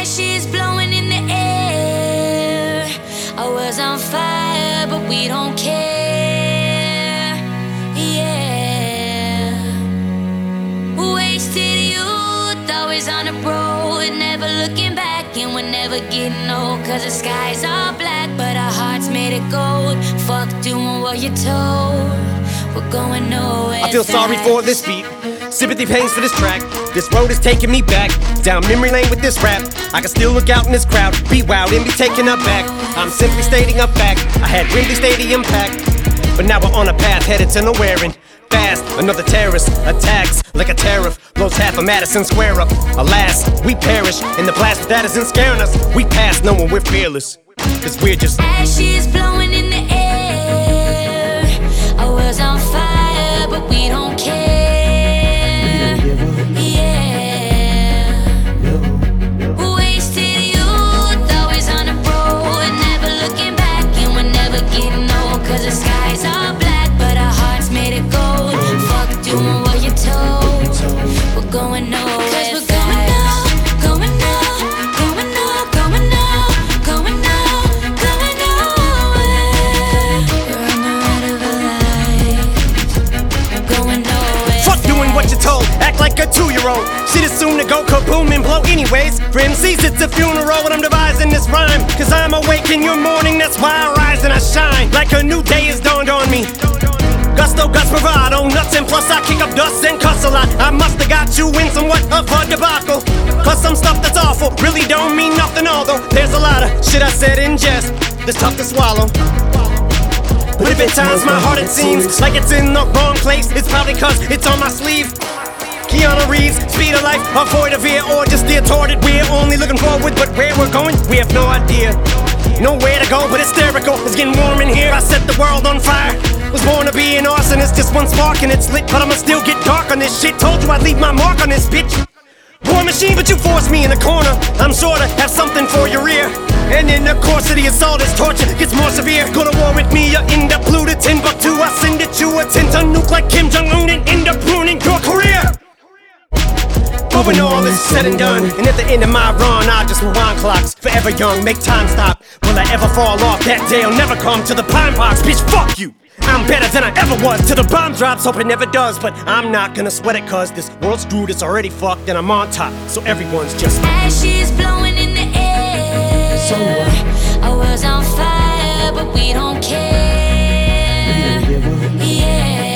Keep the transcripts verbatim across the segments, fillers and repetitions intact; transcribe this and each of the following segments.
Ashes blowing in the air. I was on fire, but we don't care. Yeah. Wasted youth, always on the road, never looking back, and we're never getting old. Cause the skies are black, but our hearts made of gold. Fuck doing what you're told. We're going nowhere. I feel sorry for this beat, sympathy pains for this track. This road is taking me back, down memory lane with this rap. I can still look out in this crowd, be wild and be taken aback. I'm simply stating a fact, I had Wembley Stadium packed, but now we're on a path headed to nowhere and fast. Another terrorist attacks like a tariff, blows half of Madison Square up. Alas, we perish, and the blast of that isn't scaring us. We pass knowing we're fearless, cause we're just ashes blowing in the air. I was on fire, but we don't care. Cause the skies are black, but our hearts made of gold. Fuck doing what you're told. We're going nowhere. Cause we're going now, going now, going now, going now, going now, going nowhere. We're on the ride of our lives. We're going nowhere. Fuck doing what you're told, act like a two-year-old. Shit is soon to go kaboom and blow anyways. For M Cs it's a funeral when I'm devising this rhyme. Cause I'm awake in your morning, that's why I rise and I shine. Like a new day has dawned on me. Gusto, guts, bravado, nuts, and plus I kick up dust and cuss a lot. I musta got you in somewhat of a debacle. Plus some stuff that's awful, really don't mean nothing. Although there's a lot of shit I said in jest that's tough to swallow. But if at times my heart it seems like it's in the wrong place, it's probably cause it's on my sleeve. Keanu Reeves, speed of life, avoid a veer, or just steer toward it. We're only looking forward, but where we're going, we have no idea. Nowhere to go, but hysterical. It's getting warm in here. I set the world on fire. Was born to be an arsonist, just one spark and it's lit. But I'ma still get dark on this shit. Told you I'd leave my mark on this bitch. War machine, but you forced me in a corner. I'm sure to have something for your ear. And in the course of the assault, this torture gets more severe. Go to war with me, you end up looted Timbuktu. I send it you a ten ton nuke like Kim Jong-un and end up ruining your career. But when all is said and done, and at the end of my run, I just rewind clocks. Forever young, make time stop. Will I ever fall off? That day I'll never come to the pine box. Bitch, fuck you! I'm better than I ever was. Till the bomb drops, hope it never does. But I'm not gonna sweat it, cause this world's screwed, it's already fucked, and I'm on top. So everyone's just ashes blowing in the air. So what? I was on fire, but we don't care. Yeah.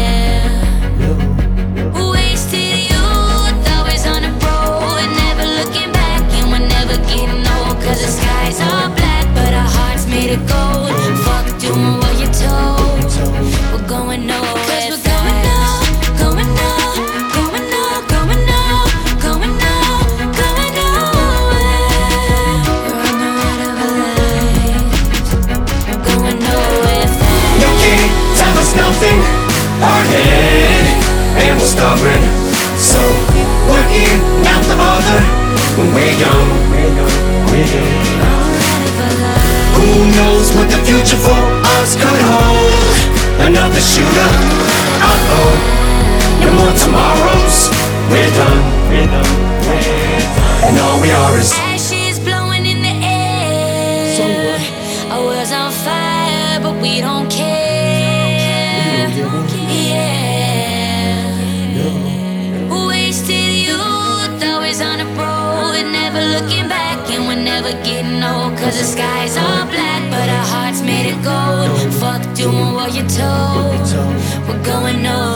Cause the skies are black, but our hearts made of gold. Fuck doing what you're told. We're going nowhere. Cause we're going now, going now, going now, going now, going now, going nowhere. We're on the ride of our lives. We're going nowhere fast. You can't tell us nothing. Hard-headed and we're stubborn, so we're in, not the other. When we're young, we're young. Who knows what the future for us could hold? Another shooter, uh-oh. No more tomorrows. We're done, we're done, we're done. And all we are is ashes blowing in the air. So what? I was on fire, but we don't care. Yeah. Wasted youth, always on the road, never looking back. And we're never getting old. Cause the skies are black, but our hearts made of gold. Fuck doing what you're told. We're going nowhere.